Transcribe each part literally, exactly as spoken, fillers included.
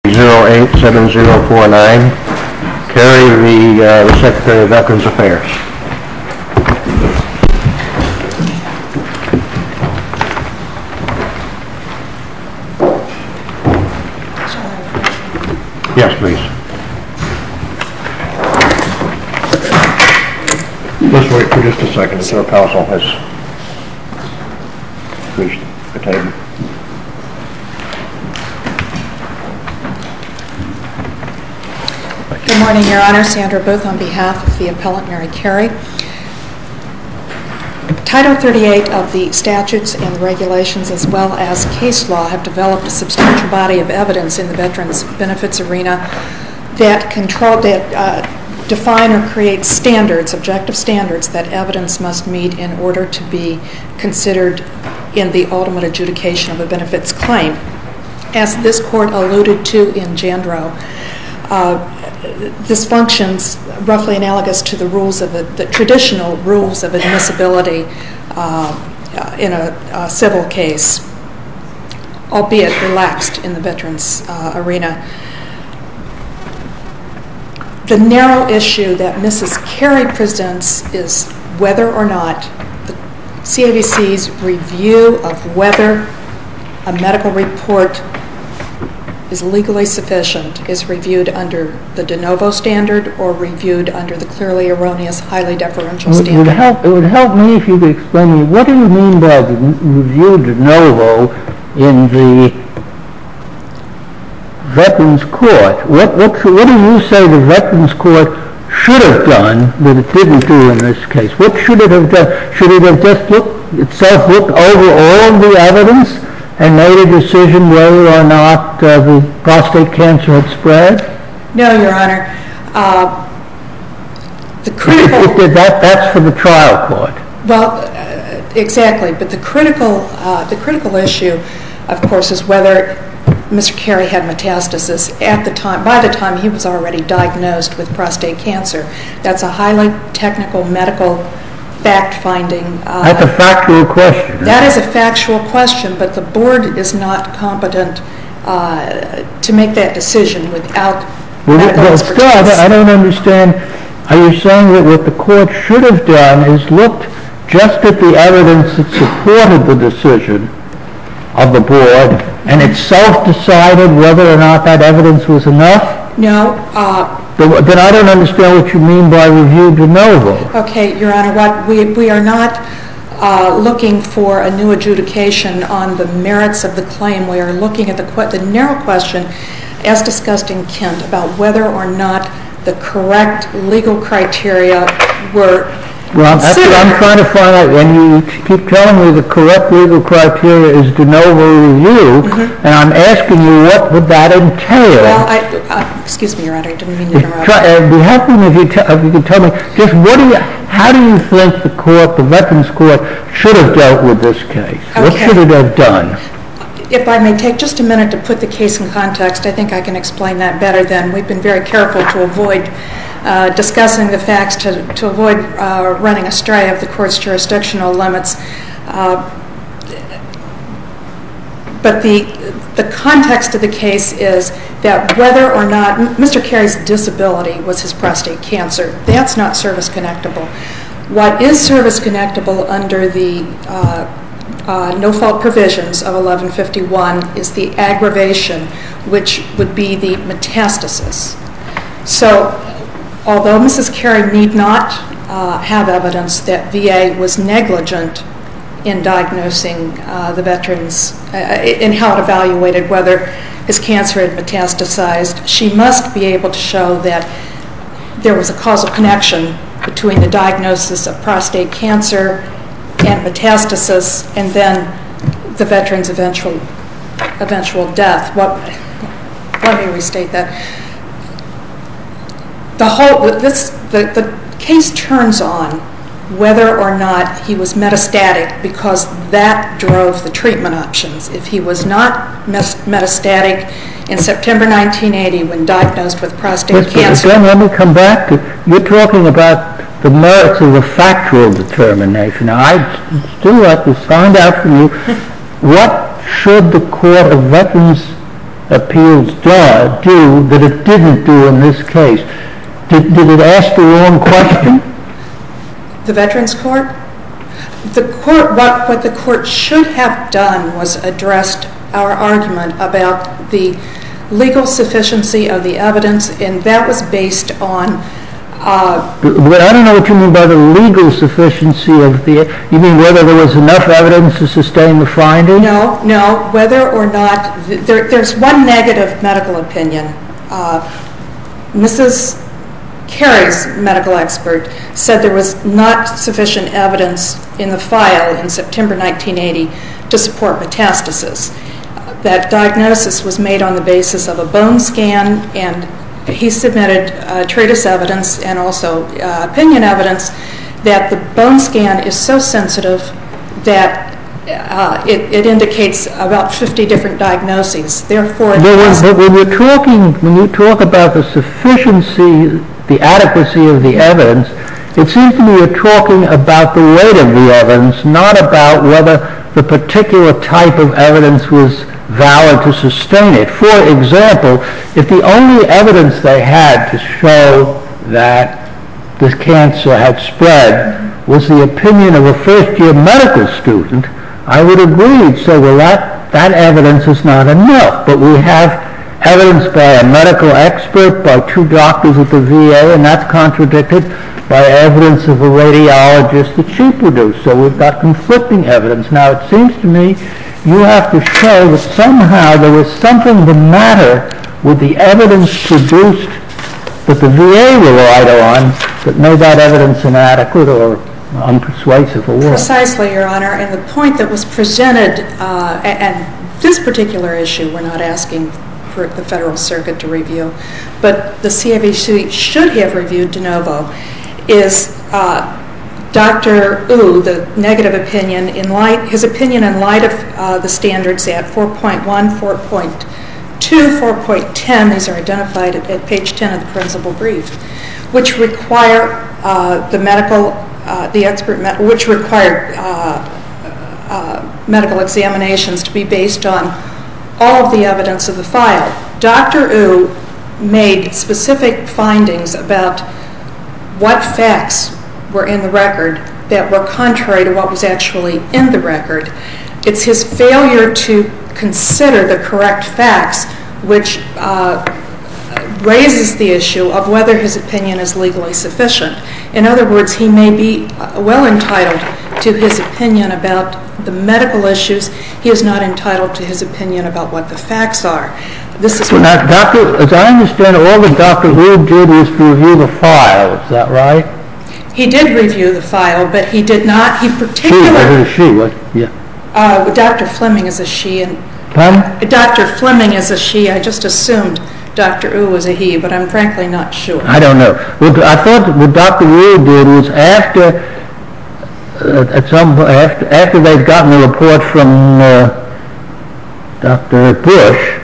zero eight seven zero four nine. Carey, the, uh, the Secretary of Veterans Affairs. Yes, please. Let's wait for just a second until counsel has reached the table. Good morning, Your Honor. Sandra Booth on behalf of the appellant Mary Carey. Title thirty-eight of the statutes and the regulations, as well as case law, have developed a substantial body of evidence in the veterans' benefits arena that control that uh, define or create standards, objective standards, that evidence must meet in order to be considered in the ultimate adjudication of a benefits claim. As this court alluded to in Jandro, uh, this functions roughly analogous to the rules of a, the traditional rules of admissibility uh, in a, a civil case, albeit relaxed in the veterans uh, arena. The narrow issue that Missus Carey presents is whether or not the C A V C's review of whether a medical report is legally sufficient is reviewed under the de novo standard or reviewed under the clearly erroneous, highly deferential standard. It would help, it would help me if you could explain to me, what do you mean by the review de novo in the Veterans Court? What, what, what do you say the Veterans Court should have done that it didn't do in this case? What should it have done? Should it have just looked, itself looked over all of the evidence and made a decision whether or not uh, the prostate cancer had spread? No, Your Honor. Uh, the critical... It, it, that, that's for the trial court. Well, uh, exactly. But the critical, uh, the critical issue, of course, is whether Mister Carey had metastasis at the time, by the time he was already diagnosed with prostate cancer. That's a highly technical medical fact-finding. Uh, That's a factual question. That is a factual question, but the board is not competent uh, to make that decision without well, medical well, expertise. Still, I don't understand. Are you saying that what the court should have done is looked just at the evidence that supported the decision of the board and itself decided whether or not that evidence was enough? No. Uh, Then I don't understand what you mean by review de novo. Okay, Your Honor, what we, we are not uh, looking for a new adjudication on the merits of the claim. We are looking at the, the narrow question, as discussed in Kent, about whether or not the correct legal criteria were Well, that's what I'm trying to find out. And you keep telling me the correct legal criteria is de novo review, mm-hmm. and I'm asking you what would that entail? Well, I, uh, excuse me, Your Honor, I didn't mean to interrupt. Try, uh, be happy if you, t- if you could tell me just what do you, how do you think the court, the Veterans Court, should have dealt with this case? Okay. What should it have done? If I may take just a minute to put the case in context, I think I can explain that better than we've been very careful to avoid uh, discussing the facts to, to avoid uh, running astray of the court's jurisdictional limits. Uh, but the, the context of the case is that whether or not Mister Carey's disability was his prostate cancer, that's not service-connectable. What is service-connectable under the uh, Uh, no-fault provisions of eleven fifty-one is the aggravation, which would be the metastasis. So, although Missus Carey need not uh, have evidence that V A was negligent in diagnosing uh, the veterans, uh, in how it evaluated whether his cancer had metastasized, she must be able to show that there was a causal connection between the diagnosis of prostate cancer and metastasis, and then the veteran's eventual eventual death. What? Let me restate that. The whole this the, the case turns on whether or not he was metastatic, because that drove the treatment options. If he was not metastatic in September nineteen eighty when diagnosed with prostate yes, cancer. Again, let me come back to, you're talking about the merits of the factual determination. Now, I'd still like to find out from you, what should the Court of Veterans Appeals do that it didn't do in this case? Did, did it ask the wrong question? The Veterans Court? The court, what, what the court should have done was addressed our argument about the legal sufficiency of the evidence, and that was based on... Uh, but I don't know what you mean by the legal sufficiency of the... You mean whether there was enough evidence to sustain the finding? No, no, whether or not... There, there's one negative medical opinion. Uh, Missus Carey's medical expert said there was not sufficient evidence in the file in September nineteen eighty to support metastasis. That diagnosis was made on the basis of a bone scan, and he submitted uh, treatise evidence and also uh, opinion evidence that the bone scan is so sensitive that uh, it, it indicates about fifty different diagnoses. Therefore, but when, but when you're talking, when you talk about the sufficiency, the adequacy of the evidence, it seems to me you're talking about the weight of the evidence, not about whether the particular type of evidence was valid to sustain it. For example, if the only evidence they had to show that this cancer had spread was the opinion of a first-year medical student, I would agree and say, well, that, that evidence is not enough. But we have evidence by a medical expert, by two doctors at the V A, and that's contradicted by evidence of a radiologist that she produced. So we've got conflicting evidence. Now, it seems to me you have to show that somehow there was something the matter with the evidence produced that the V A relied on that made that evidence inadequate or unpersuasive or what? Precisely, Your Honor. And the point that was presented, uh, and this particular issue we're not asking for the Federal Circuit to review, but the C A V C should have reviewed de novo, is uh, Doctor Wu, the negative opinion, in light, his opinion in light of uh, the standards at four point one, four point two, four point ten, these are identified at, at page ten of the principal brief, which require uh, the medical, uh, the expert, me- which require uh, uh, medical examinations to be based on all of the evidence of the file. Doctor Wu made specific findings about what facts were in the record that were contrary to what was actually in the record. It's his failure to consider the correct facts which uh, raises the issue of whether his opinion is legally sufficient. In other words, he may be well entitled to his opinion about the medical issues. He is not entitled to his opinion about what the facts are. This is well, now, Doctor, as I understand, all that Doctor Wu did was to review the file. Is that right? He did review the file, but he did not. He particularly. She, she, what? Yeah. Uh, Doctor Fleming is a she, and Pardon? Doctor Fleming is a she. I just assumed Doctor Wu was a he, but I'm frankly not sure. I don't know. Well, I thought what Doctor Wu did was after, uh, at some after after they'd gotten the report from uh, Doctor Bush,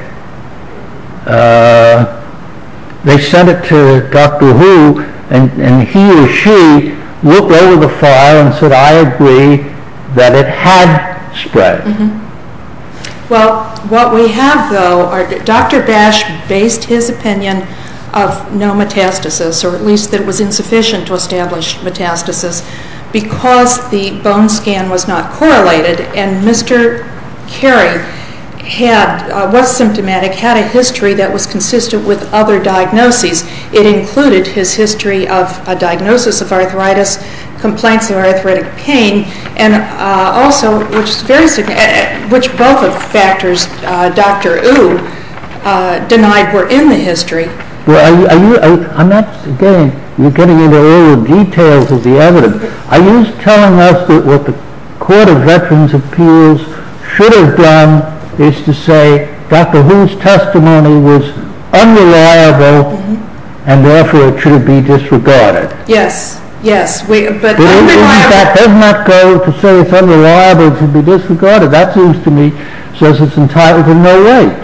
uh, they sent it to Doctor Wu, and, and he or she looked over the file and said, "I agree that it had spread." Mm-hmm. Well, what we have, though, are Doctor Bash based his opinion of no metastasis, or at least that it was insufficient to establish metastasis, because the bone scan was not correlated, and Mister Carey had uh, was symptomatic, had a history that was consistent with other diagnoses. It included his history of a diagnosis of arthritis, complaints of arthritic pain, and uh, also, which is very significant, which both of factors uh, Doctor Wu uh, denied were in the history. Well, are you, are you, are you, I'm not, again, you're getting into all the details of the evidence. Are you telling us that what the Court of Veterans' Appeals should have done is to say Doctor Wu's testimony was unreliable, mm-hmm. and therefore it should be disregarded? Yes, yes. We, but but unreliable, that does not go to say it's unreliable, it should be disregarded. That seems to me says it's entitled to no weight.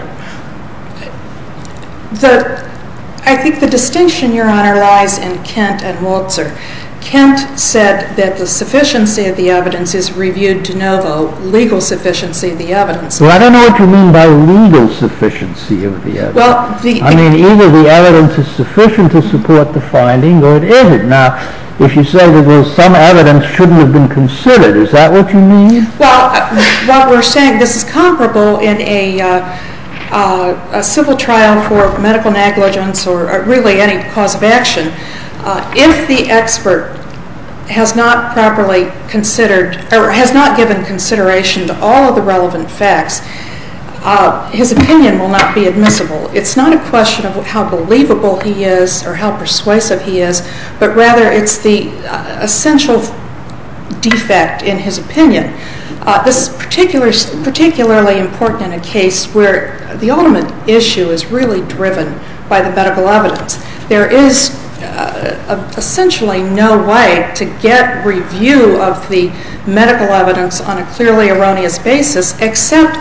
The, I think the distinction, Your Honor, lies in Kent and Walzer. Kent said that the sufficiency of the evidence is reviewed de novo, legal sufficiency of the evidence. Well, I don't know what you mean by legal sufficiency of the evidence. Well, the, I mean, either the evidence is sufficient to support the finding or it isn't. Now, if you say that well, some evidence shouldn't have been considered, is that what you mean? Well, uh, what we're saying, this is comparable in a, uh, uh, a civil trial for medical negligence or, or really any cause of action. Uh, if the expert has not properly considered or has not given consideration to all of the relevant facts, uh, his opinion will not be admissible. It's not a question of how believable he is or how persuasive he is, but rather it's the uh, essential defect in his opinion. Uh, this is particular, particularly important in a case where the ultimate issue is really driven by the medical evidence. There is uh, essentially no way to get review of the medical evidence on a clearly erroneous basis except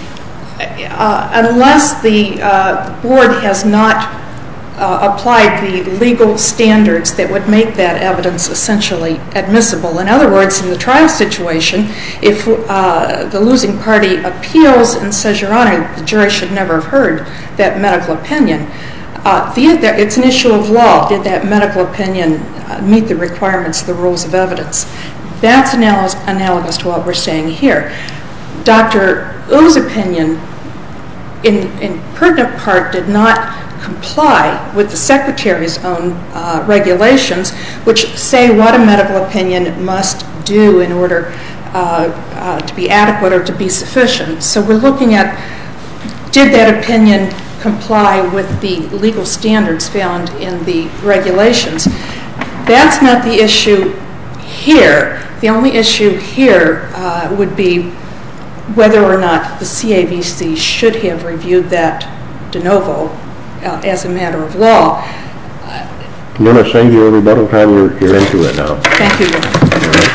uh, unless the uh, board has not uh, applied the legal standards that would make that evidence essentially admissible. In other words, in the trial situation, if uh, the losing party appeals and says, Your Honor, the jury should never have heard that medical opinion, Uh, the, it's an issue of law. Did that medical opinion uh, meet the requirements of the rules of evidence? That's analogous, analogous to what we're saying here. Doctor U's opinion, in, in pertinent part, did not comply with the Secretary's own uh, regulations, which say what a medical opinion must do in order uh, uh, to be adequate or to be sufficient. So we're looking at, did that opinion comply with the legal standards found in the regulations? That's not the issue here. The only issue here uh, would be whether or not the C A V C should have reviewed that de novo uh, as a matter of law. I'm going to save you a rebuttal time. You're, you're into it now. Thank you, Your Honor.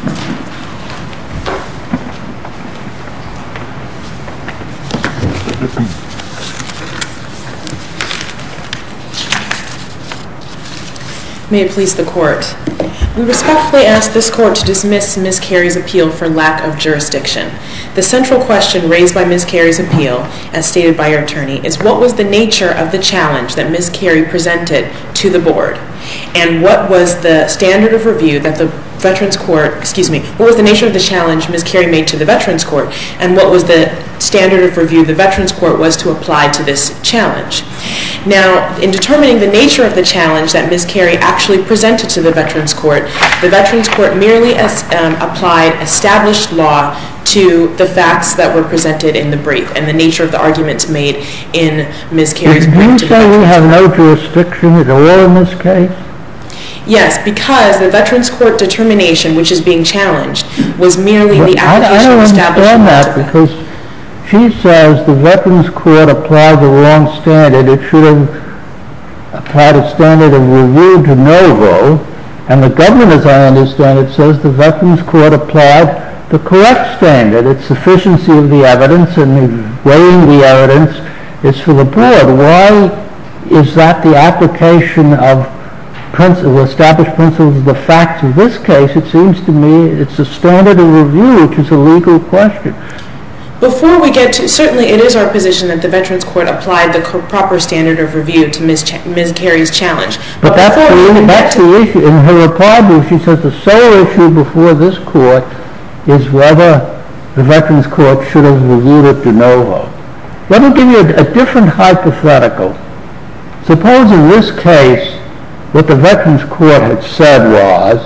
May it please the Court. We respectfully ask this Court to dismiss Miz Carey's appeal for lack of jurisdiction. The central question raised by Miz Carey's appeal, as stated by her attorney, is what was the nature of the challenge that Miz Carey presented to the Board? And what was the standard of review that the Veterans Court, excuse me, what was the nature of the challenge Miz Carey made to the Veterans Court, and what was the standard of review the Veterans Court was to apply to this challenge? Now, in determining the nature of the challenge that Miz Carey actually presented to the Veterans Court, the Veterans Court merely as, um, applied established law to the facts that were presented in the brief and the nature of the arguments made in Miz Carey's brief. Did you say we have no jurisdiction at all in this case? Yes, because the Veterans Court determination, which is being challenged, was merely well, the application of established law. I don't understand that because she says the Veterans Court applied the wrong standard. It should have applied a standard of review de novo, and the government, as I understand it, says the Veterans Court applied the correct standard. It's sufficiency of the evidence, and the weighing the evidence is for the Board. Why is that the application of principle, established principles of the facts of this case? It seems to me it's a standard of review, which is a legal question. Before we get to, certainly it is our position that the Veterans Court applied the co- proper standard of review to Miz Ch- Miz Carey's challenge. But, but that's, the, that's the issue. In her reply brief, she says the sole issue before this court is whether the Veterans Court should have reviewed it de novo. Let me give you a, a different hypothetical. Suppose in this case what the Veterans Court had said was,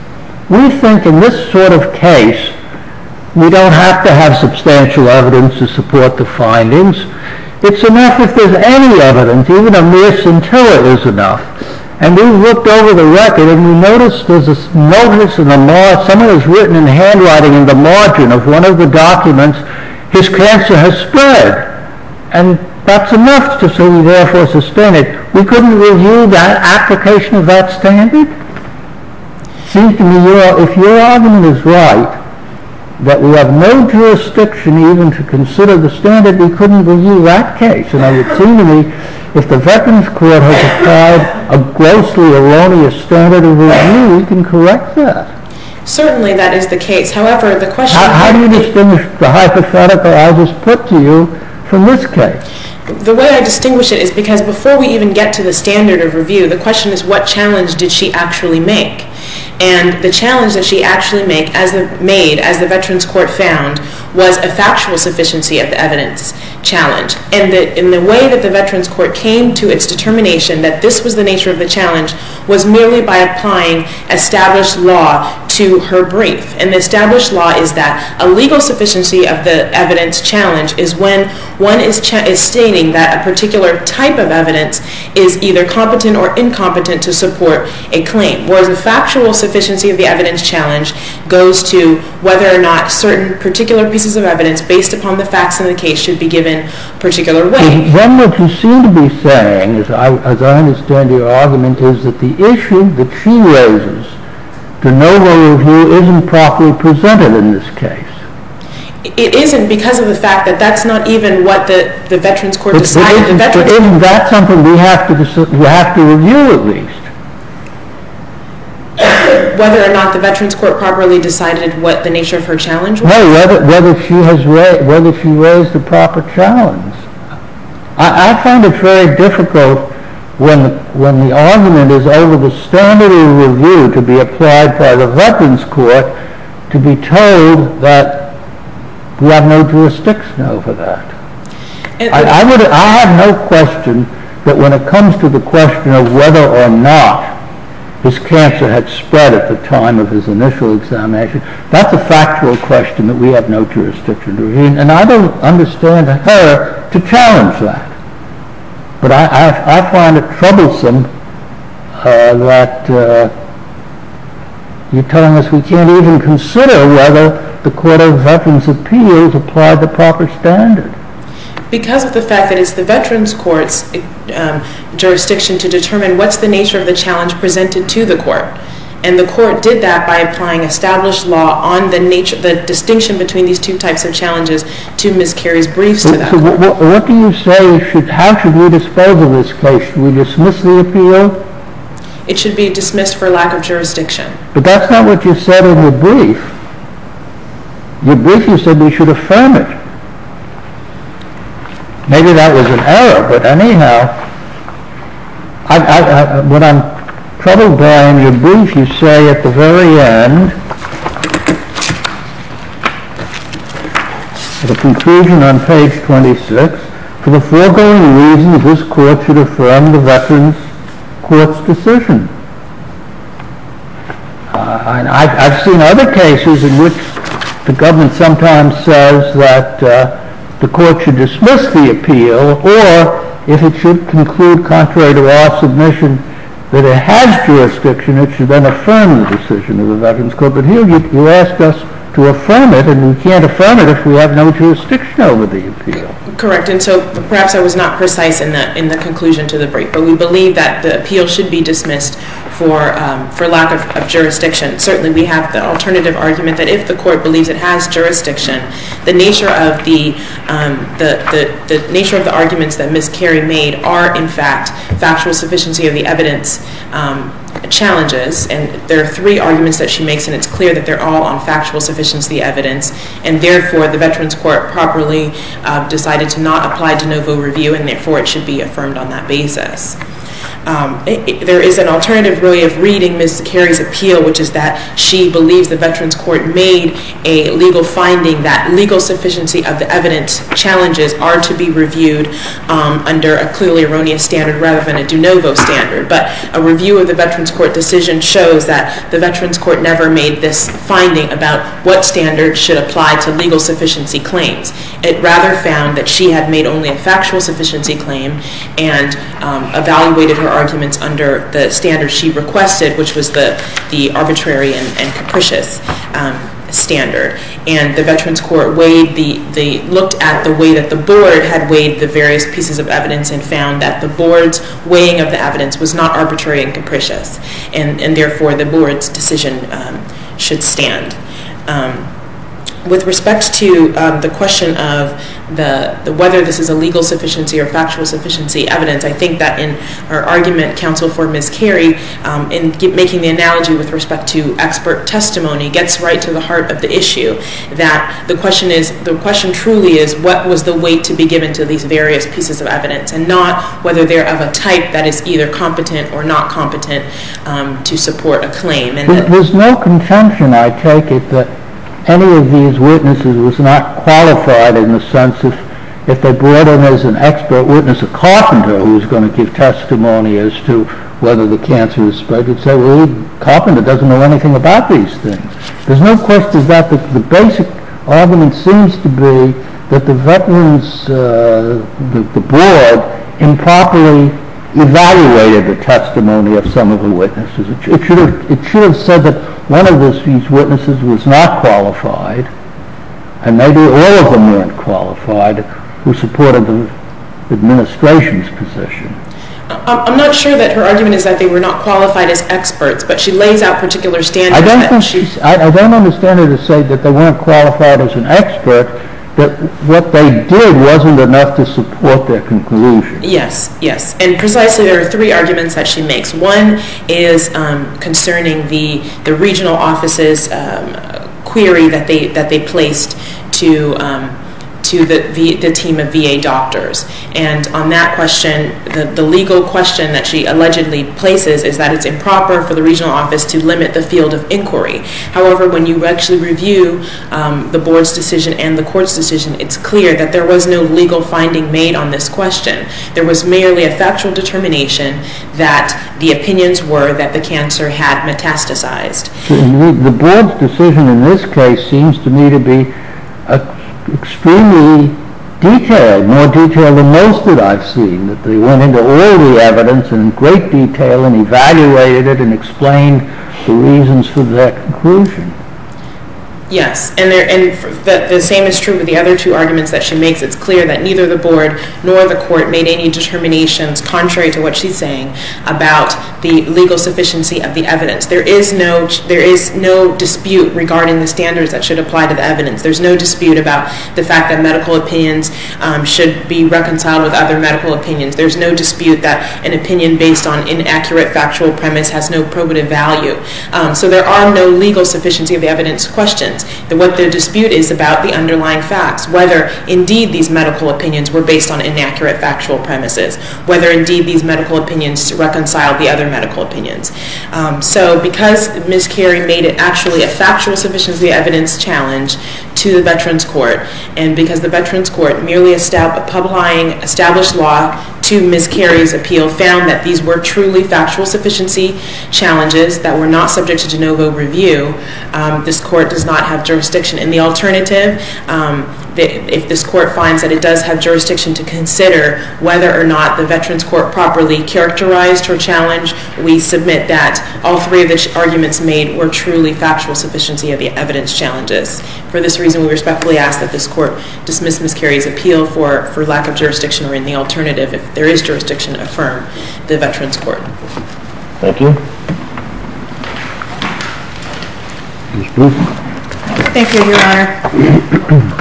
we think in this sort of case we don't have to have substantial evidence to support the findings. It's enough if there's any evidence, even a mere scintilla is enough. And we looked over the record and we noticed there's a notice in the margin, someone has written in handwriting in the margin of one of the documents, his cancer has spread. And that's enough to say we therefore sustain it. We couldn't review that application of that standard? Seems to me your, if your argument is right, that we have no jurisdiction even to consider the standard, we couldn't review that case. And it would seem to me, if the Veterans Court has applied a grossly erroneous standard of review, we can correct that. Certainly that is the case. However, the question... How, how do you distinguish the hypothetical I just put to you from this case? The way I distinguish it is because before we even get to the standard of review, the question is what challenge did she actually make? And the challenge that she actually make, as the, made, as the Veterans Court found, was a factual sufficiency of the evidence challenge. And the, in the way that the Veterans Court came to its determination that this was the nature of the challenge was merely by applying established law to her brief. And the established law is that a legal sufficiency of the evidence challenge is when one is, cha- is stating that a particular type of evidence is either competent or incompetent to support a claim, whereas a factual sufficiency of the evidence challenge goes to whether or not certain particular pieces of evidence based upon the facts in the case should be given particular weight. Then what you seem to be saying, as I, as I understand your argument, is that the issue that she raises, de novo review, isn't properly presented in this case. It isn't because of the fact that that's not even what the, the Veterans Court but, decided. But isn't, the Veterans but isn't that something we have to we have to review at least? Whether or not the Veterans Court properly decided what the nature of her challenge was? No, whether, whether she has ra- whether she raised the proper challenge. I, I find it very difficult when when the argument is over the standard of review to be applied by the Veterans Court to be told that we have no jurisdiction over that. I, I would I have no question that when it comes to the question of whether or not his cancer had spread at the time of his initial examination, that's a factual question that we have no jurisdiction to review, and I don't understand her to challenge that. But I, I, I find it troublesome uh, that uh, you're telling us we can't even consider whether the Court of Veterans' Appeals applied the proper standard. Because of the fact that it's the Veterans Court's um, jurisdiction to determine what's the nature of the challenge presented to the court. And the court did that by applying established law on the nature, the distinction between these two types of challenges to Miz Carey's briefs so, to that. So what, what, what do you say, should, how should we dispose of this case? Should we dismiss the appeal? It should be dismissed for lack of jurisdiction. But that's not what you said in your brief. Your brief, you said we should affirm it. Maybe that was an error, but anyhow, I, I, I, what I'm troubled by in your brief, you say at the very end, at the conclusion on page twenty-six, for the foregoing reasons, this court should affirm the Veterans Court's decision. Uh, and I've, I've seen other cases in which the government sometimes says that uh, the court should dismiss the appeal, or if it should conclude, contrary to our submission, that it has jurisdiction, it should then affirm the decision of the Veterans Court. But here you, you asked us to affirm it, and we can't affirm it if we have no jurisdiction over the appeal. Correct, and so perhaps I was not precise in the in the conclusion to the brief, but we believe that the appeal should be dismissed for um, for lack of, of jurisdiction. Certainly we have the alternative argument that if the court believes it has jurisdiction, the nature of the um, the, the the nature of the arguments that Miz Carey made are in fact factual sufficiency of the evidence um, challenges, and there are three arguments that she makes, and it's clear that they're all on factual sufficiency evidence, and therefore the Veterans Court properly uh, decided to not apply de novo review, and therefore it should be affirmed on that basis. Um, it, it, there is an alternative way of reading Miz Carey's appeal, which is that she believes the Veterans Court made a legal finding that legal sufficiency of the evidence challenges are to be reviewed um, under a clearly erroneous standard rather than a de novo standard. But a review of the Veterans Court decision shows that the Veterans Court never made this finding about what standard should apply to legal sufficiency claims. It rather found that she had made only a factual sufficiency claim and um, evaluated her arguments under the standard she requested, which was the, the arbitrary and, and capricious um, standard. And the Veterans Court weighed the, the looked at the way that the board had weighed the various pieces of evidence and found that the board's weighing of the evidence was not arbitrary and capricious, and, and therefore the board's decision um, should stand. Um, With respect to um, the question of the, the whether this is a legal sufficiency or factual sufficiency evidence, I think that in her argument, counsel for Miz Carey, um, in get, making the analogy with respect to expert testimony, gets right to the heart of the issue. That the question is, the question truly is, what was the weight to be given to these various pieces of evidence, and not whether they're of a type that is either competent or not competent um, to support a claim. And There, there's no contention, I take it, that any of these witnesses was not qualified in the sense if, if they brought in as an expert witness a carpenter who was going to give testimony as to whether the cancer is spread, you'd say, well, the carpenter doesn't know anything about these things. There's no question that the, the basic argument seems to be that the veterans, uh, the, the board, improperly evaluated the testimony of some of the witnesses. It, it, should have, it should have said that one of this, these witnesses was not qualified, and maybe all of them weren't qualified, who supported the administration's position. I'm not sure that her argument is that they were not qualified as experts, but she lays out particular standards. I don't, that think she, she's, I, I don't understand her to say that they weren't qualified as an expert, that what they did wasn't enough to support their conclusion. Yes, yes. And precisely there are three arguments that she makes. One is um, concerning the, the regional office's um, query that they, that they placed to um, to the, the, the team of V A doctors. And on that question, the, the legal question that she allegedly places is that it's improper for the regional office to limit the field of inquiry. However, when you actually review um, the board's decision and the court's decision, it's clear that there was no legal finding made on this question. There was merely a factual determination that the opinions were that the cancer had metastasized. So the, the board's decision in this case seems to me to be a extremely detailed, more detailed than most that I've seen, that they went into all the evidence in great detail and evaluated it and explained the reasons for their conclusion. Yes, and, there, and the, the same is true with the other two arguments that she makes. It's clear that neither the board nor the court made any determinations, contrary to what she's saying, about the legal sufficiency of the evidence. There is no, there is no dispute regarding the standards that should apply to the evidence. There's no dispute about the fact that medical opinions um, should be reconciled with other medical opinions. There's no dispute that an opinion based on inaccurate factual premise has no probative value. Um, so there are no legal sufficiency of the evidence questions. That what the dispute is about the underlying facts, whether indeed these medical opinions were based on inaccurate factual premises, whether indeed these medical opinions reconciled the other medical opinions. Um, so because Miz Carey made it actually a factual sufficiency of evidence challenge to the Veterans Court, and because the Veterans Court merely estab- applying established law to Miz Carey's appeal found that these were truly factual sufficiency challenges that were not subject to de novo review, um, this court does not have jurisdiction. In the alternative, um, the, if this court finds that it does have jurisdiction to consider whether or not the Veterans Court properly characterized her challenge, we submit that all three of the ch- arguments made were truly factual sufficiency of the evidence challenges. For this reason, we respectfully ask that this court dismiss Miz Carey's appeal for, for lack of jurisdiction, or in the alternative, if there is jurisdiction, affirm the Veterans Court. Thank you. Miz Booth. Thank you, Your Honor.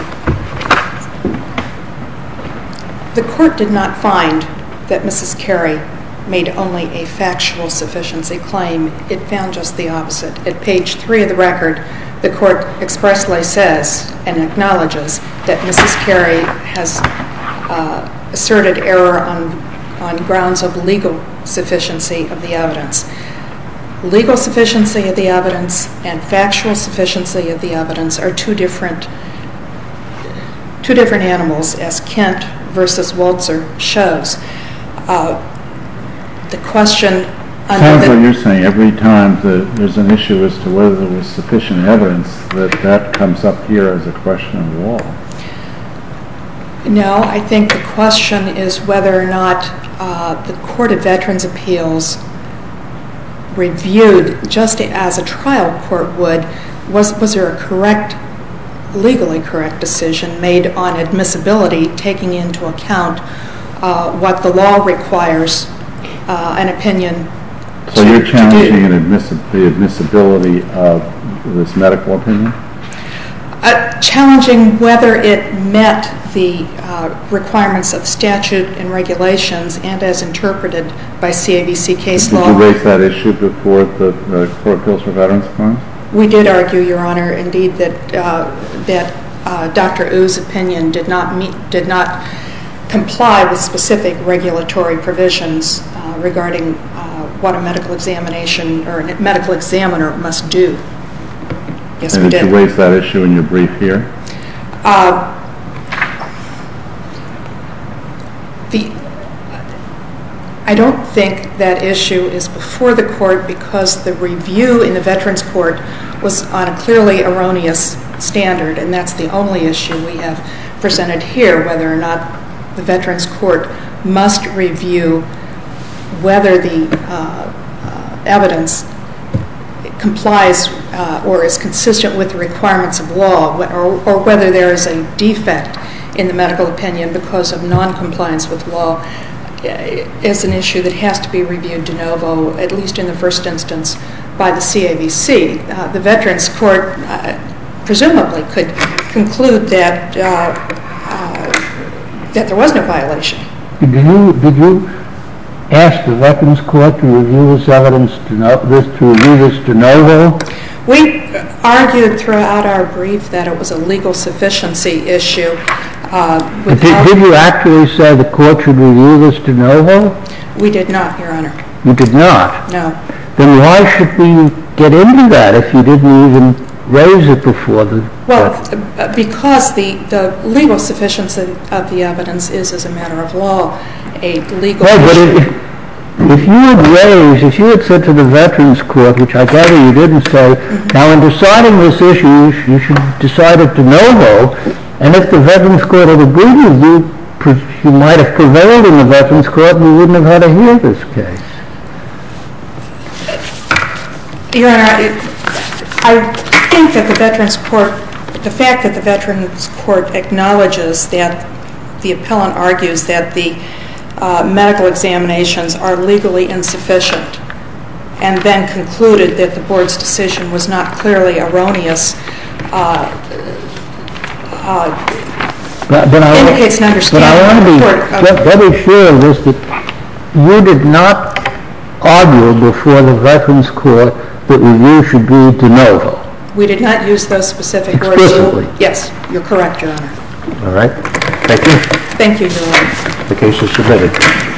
The court did not find that Missus Carey made only a factual sufficiency claim. It found just the opposite. At page three of the record, the court expressly says and acknowledges that Missus Carey has uh, asserted error on, on grounds of legal sufficiency of the evidence. Legal sufficiency of the evidence and factual sufficiency of the evidence are two different, two different animals, as Kent versus Walzer shows. Uh, the question under Sounds the, like you're saying every time that there's an issue as to whether there was sufficient evidence, that that comes up here as a question of law. No, I think the question is whether or not uh, the Court of Veterans' Appeals reviewed, just as a trial court would, was, was there a correct, legally correct decision made on admissibility, taking into account uh, what the law requires uh, an opinion So to, you're challenging to an admissi- the admissibility of this medical opinion? uh, challenging whether it met the uh, requirements of statute and regulations and as interpreted by C A V C case law. Did you raise that issue before the uh, Court of Appeals for Veterans Claims? We did argue, Your Honor, indeed, that uh, that uh, Doctor Wu's opinion did not meet, did not comply with specific regulatory provisions uh, regarding uh, what a medical examination or a medical examiner must do. Yes, and we did. did. Did you raise that issue in your brief here? Uh, the, I don't think that issue is before the court because the review in the Veterans Court was on a clearly erroneous standard, and that's the only issue we have presented here, whether or not the Veterans Court must review whether the uh, uh, evidence complies uh, or is consistent with the requirements of law, or, or whether there is a defect in the medical opinion because of noncompliance with law, is an issue that has to be reviewed de novo, at least in the first instance, by the C A V C. Uh, the Veterans Court uh, presumably could conclude that uh, uh, that there was no violation. Did you, did you ask the Veterans Court to review this evidence, to, no, this, to review this de novo? We argued throughout our brief that it was a legal sufficiency issue. Uh, did, did you actually say the court should review this de novo? We did not, Your Honor. You did not? No. Then why should we get into that if you didn't even raise it before the... Well, uh, because the, the legal sufficiency of the evidence is, as a matter of law, a legal well, issue. But if, if you had raised, if you had said to the Veterans Court, which I gather you didn't say, mm-hmm. now in deciding this issue, you should decide it de novo, and if the Veterans Court had agreed with you, you might have prevailed in the Veterans Court and we wouldn't have had to hear this case. Your Honor, I think that the Veterans Court, the fact that the Veterans Court acknowledges that the appellant argues that the uh, medical examinations are legally insufficient and then concluded that the board's decision was not clearly erroneous uh, uh, but, but indicates I, an understanding. But I want to be very sure of this, that you did not argue before the Veterans Court that review should be de novo. We did not use those specific Explicitly. words. Yes, you're correct, Your Honor. All right. Thank you. Thank you, Your Honor. The case is submitted.